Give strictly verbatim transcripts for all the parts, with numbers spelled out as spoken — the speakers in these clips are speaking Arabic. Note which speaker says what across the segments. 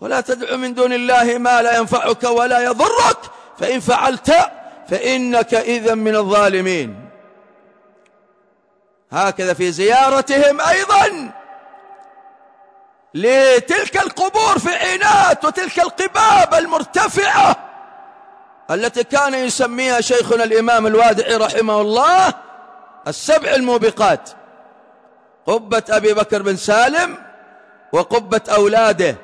Speaker 1: ولا تدع من دون الله ما لا ينفعك ولا يضرك، فإن فعلت فإنك إذن من الظالمين. هكذا في زيارتهم أيضا لتلك القبور في عينات وتلك القباب المرتفعة التي كان يسميها شيخنا الإمام الوادعي رحمه الله السبع الموبقات: قبة أبي بكر بن سالم وقبة أولاده،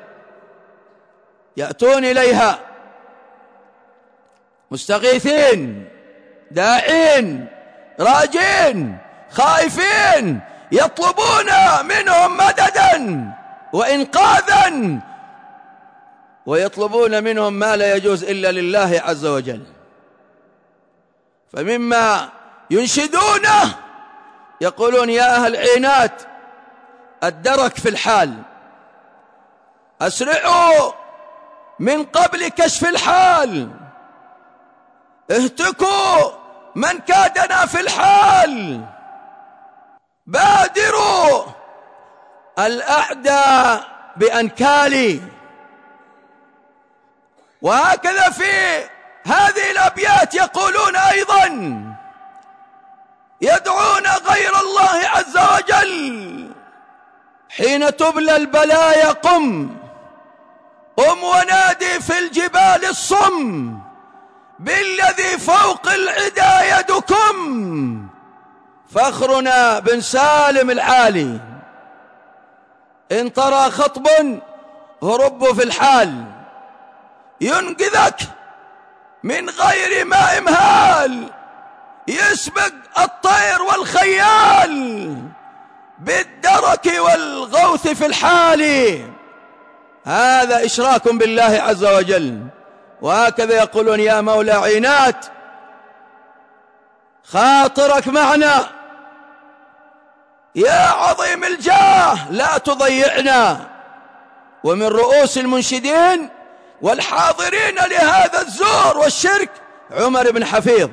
Speaker 1: يأتون إليها مستغيثين داعين راجين خائفين، يطلبون منهم مددا وإنقاذا، ويطلبون منهم ما لا يجوز إلا لله عز وجل. فمما ينشدونه يقولون: يا أهل عينات الدرك في الحال، أسرعوا من قبل كشف الحال، اهتكوا من كادنا في الحال، بادروا الأعداء بأنكالي. وهكذا في هذه الأبيات يقولون أيضا: يدعون غير الله عز وجل حين تبلى البلايا، قم قم ونادي في الجبال الصم، بالذي فوق العدا يدكم، فخرنا بن سالم العالي. إن ترى خطب هرب في الحال، ينقذك من غير ما إمهال، يسبق الطير والخيال بالدرك والغوث في الحال. هذا إشراك بالله عز وجل. وهكذا يقولون: يا مولى عينات خاطرك معنا، يا عظيم الجاه لا تضيعنا. ومن رؤوس المنشدين والحاضرين لهذا الزور والشرك عمر بن حفيظ،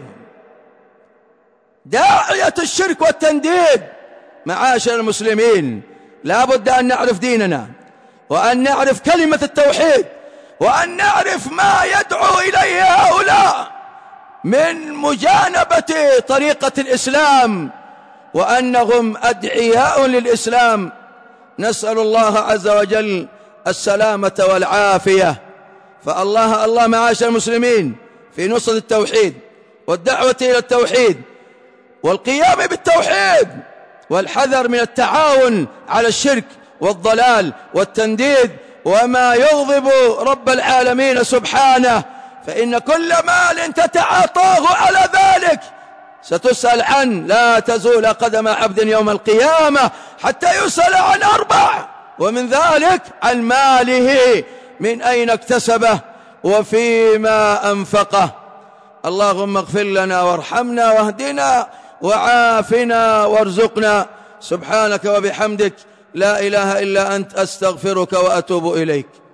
Speaker 1: داعية الشرك والتنديد. معاشر المسلمين، لا بد أن نعرف ديننا، وأن نعرف كلمة التوحيد، وأن نعرف ما يدعو إليه هؤلاء من مجانبة طريقة الإسلام، وأنهم أدعياء للإسلام. نسأل الله عز وجل السلامة والعافية. فالله الله معاشر المسلمين في نصرة التوحيد والدعوة إلى التوحيد والقيام بالتوحيد، والحذر من التعاون على الشرك والضلال والتنديد وما يغضب رب العالمين سبحانه. فإن كل مال تتعاطاه على ذلك ستسأل عنه، لا تزول قدم عبد يوم القيامة حتى يسأل عن أربع، ومن ذلك عن ماله من أين اكتسبه وفيما أنفقه. اللهم اغفر لنا وارحمنا واهدنا وعافنا وارزقنا. سبحانك وبحمدك، لا إله إلا أنت، أستغفرك وأتوب إليك.